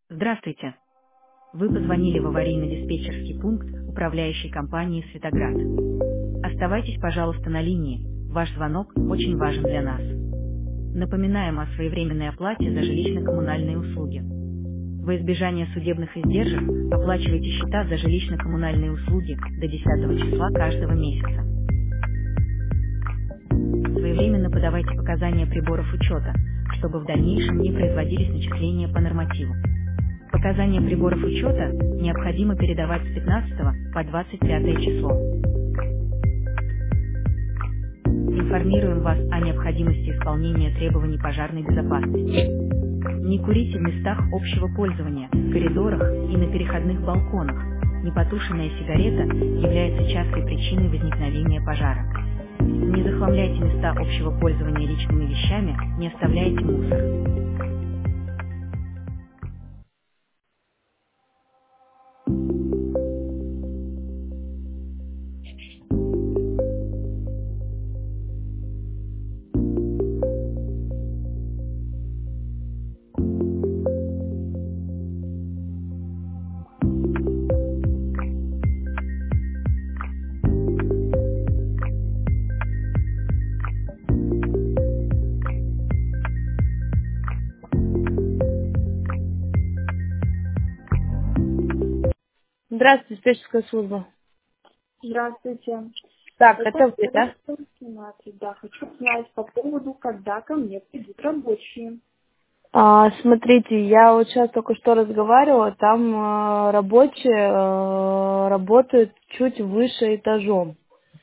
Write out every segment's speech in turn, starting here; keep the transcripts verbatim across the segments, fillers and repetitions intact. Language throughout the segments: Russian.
Здравствуйте. Вы позвонили в аварийно-диспетчерский пункт управляющей компании «Светоград». Оставайтесь, пожалуйста, на линии. Ваш звонок очень важен для нас. Напоминаем о своевременной оплате за жилищно-коммунальные услуги. Во избежание судебных издержек оплачивайте счета за жилищно-коммунальные услуги до десятого числа каждого месяца. Своевременно подавайте показания приборов учета, чтобы в дальнейшем не производились начисления по нормативу. Показания приборов учета необходимо передавать с пятнадцатого по двадцать пятое число. Информируем вас о необходимости исполнения требований пожарной безопасности. Не курите в местах общего пользования, в коридорах и на переходных балконах. Непотушенная сигарета является частой причиной возникновения пожара. Не захламляйте места общего пользования личными вещами, не оставляйте мусор. Здравствуйте, диспетчерская служба. Здравствуйте. Так, Это это вы, да? семнадцать. Да, хочу знать по поводу, когда ко мне придут рабочие. А, смотрите, я вот сейчас только что разговаривала, там а, рабочие а, работают чуть выше этажом.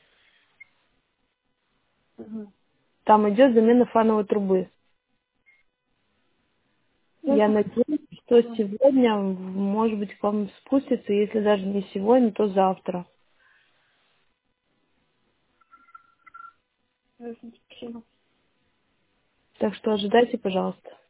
Угу. Там идет замена фановой трубы. Я надеюсь, что сегодня, может быть, к вам спустится, если даже не сегодня, то завтра. Спасибо. Так что ожидайте, пожалуйста.